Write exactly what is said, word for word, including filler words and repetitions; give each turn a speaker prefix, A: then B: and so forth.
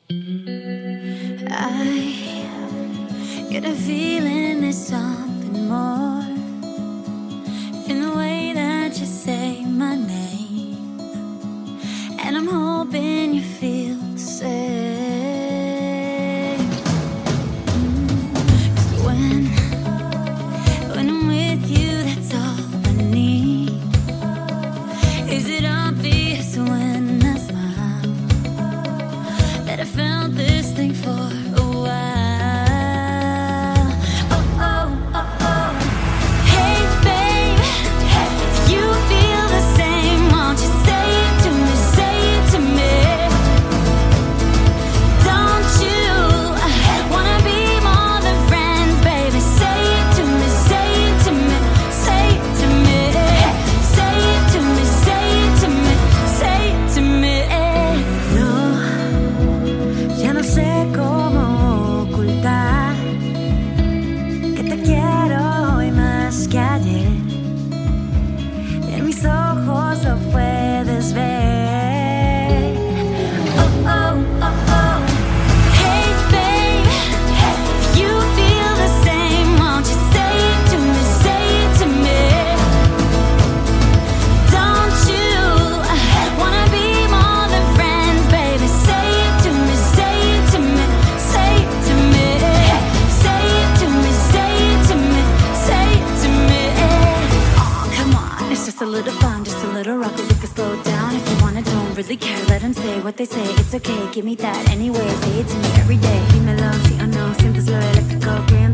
A: I get a feeling there's something more in the way that you say my name, and I'm hoping you feel the same. Cause when, when I'm with you, that's all I need. Is it obvious when I smile that I felt this thing for a while? En mis ojos lo puedes ver. Oh, oh, oh, oh. Hey, babe, if you feel the same, won't you say it to me, say it to me? Don't you wanna be more than friends, baby? Say it to me, say it to me, say it to me. Say it to me, say it to me, say it to me. It's just a little fun, just a little rock, we can slow down if you wanna. Don't really care, let them say what they say. It's okay, give me that anyway. Say it to me every day. Dímelo, si o no, sientes lo eléctrico que